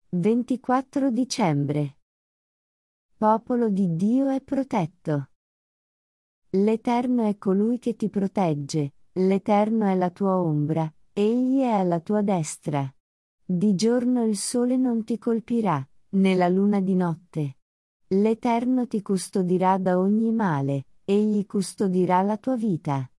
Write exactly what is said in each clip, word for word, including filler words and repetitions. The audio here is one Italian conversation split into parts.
ventiquattro dicembre. Popolo di Dio è protetto. L'Eterno è colui che ti protegge, l'Eterno è la tua ombra, egli è alla tua destra. Di giorno il sole non ti colpirà, né la luna di notte. L'Eterno ti custodirà da ogni male, egli custodirà la tua vita.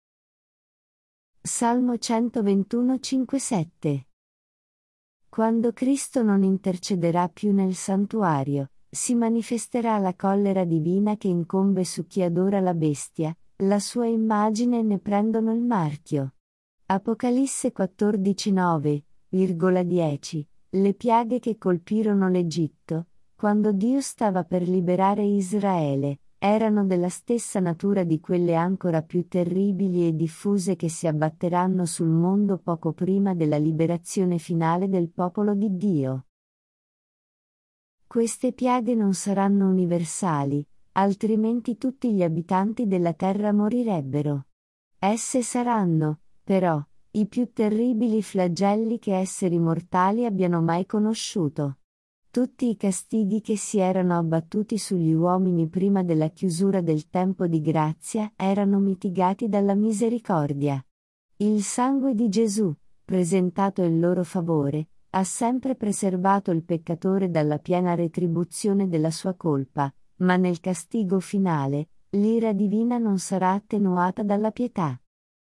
Salmo centoventuno cinque sette. Quando Cristo non intercederà più nel santuario, si manifesterà la collera divina che incombe su chi adora la bestia, la sua immagine e ne prendono il marchio. Apocalisse quattordici nove dieci. Le piaghe che colpirono l'Egitto, quando Dio stava per liberare Israele, erano della stessa natura di quelle ancora più terribili e diffuse che si abbatteranno sul mondo poco prima della liberazione finale del popolo di Dio. Queste piaghe non saranno universali, altrimenti tutti gli abitanti della terra morirebbero. Esse saranno, però, i più terribili flagelli che esseri mortali abbiano mai conosciuto. Tutti i castighi che si erano abbattuti sugli uomini prima della chiusura del tempo di grazia erano mitigati dalla misericordia. Il sangue di Gesù, presentato in loro favore, ha sempre preservato il peccatore dalla piena retribuzione della sua colpa, ma nel castigo finale, l'ira divina non sarà attenuata dalla pietà.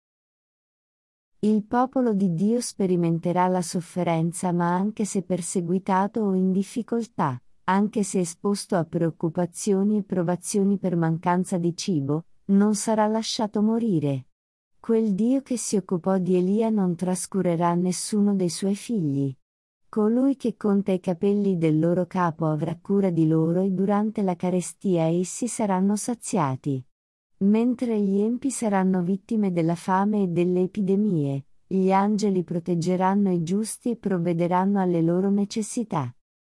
Il popolo di Dio sperimenterà la sofferenza, ma anche se perseguitato o in difficoltà, anche se esposto a preoccupazioni e provazioni per mancanza di cibo, non sarà lasciato morire. Quel Dio che si occupò di Elia non trascurerà nessuno dei suoi figli. Colui che conta i capelli del loro capo avrà cura di loro e durante la carestia essi saranno saziati. Mentre gli empi saranno vittime della fame e delle epidemie, gli angeli proteggeranno i giusti e provvederanno alle loro necessità.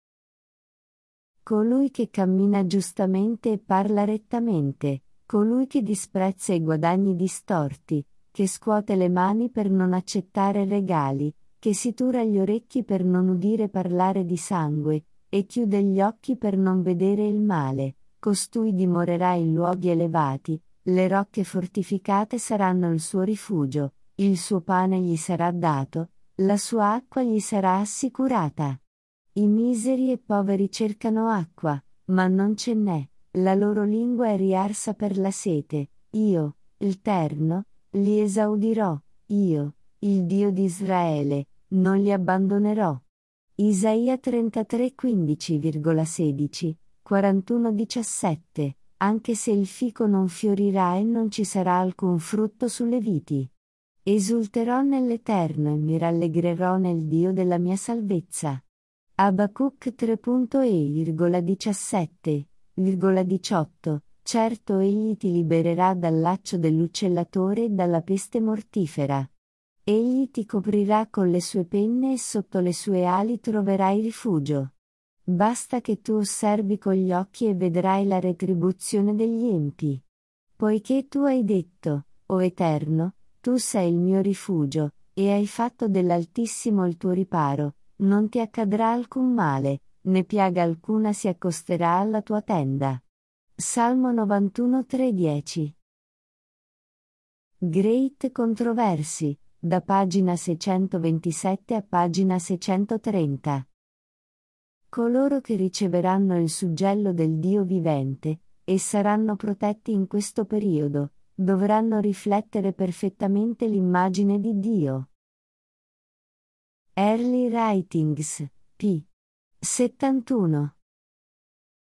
Colui che cammina giustamente e parla rettamente, colui che disprezza i guadagni distorti, che scuote le mani per non accettare regali, che si tura gli orecchi per non udire parlare di sangue, e chiude gli occhi per non vedere il male, costui dimorerà in luoghi elevati. Le rocche fortificate saranno il suo rifugio, il suo pane gli sarà dato, la sua acqua gli sarà assicurata. I miseri e poveri cercano acqua, ma non ce n'è, la loro lingua è riarsa per la sete, io, l'Eterno, li esaudirò, io, il Dio di Israele, non li abbandonerò. Isaia trentatré quindici sedici, quarantuno diciassette. Anche se il fico non fiorirà e non ci sarà alcun frutto sulle viti. Esulterò nell'Eterno e mi rallegrerò nel Dio della mia salvezza. Abacuc tre diciassette diciotto. Certo egli ti libererà dal laccio dell'uccellatore e dalla peste mortifera. Egli ti coprirà con le sue penne e sotto le sue ali troverai rifugio. Basta che tu osservi con gli occhi e vedrai la retribuzione degli empi. Poiché tu hai detto, o Eterno, tu sei il mio rifugio, e hai fatto dell'Altissimo il tuo riparo, non ti accadrà alcun male, né piaga alcuna si accosterà alla tua tenda. Salmo novantuno tre dieci. Great Controversy, da pagina seicentoventisette a pagina seicentotrenta. Coloro che riceveranno il suggello del Dio vivente, e saranno protetti in questo periodo, dovranno riflettere perfettamente l'immagine di Dio. Early Writings, p. settantuno.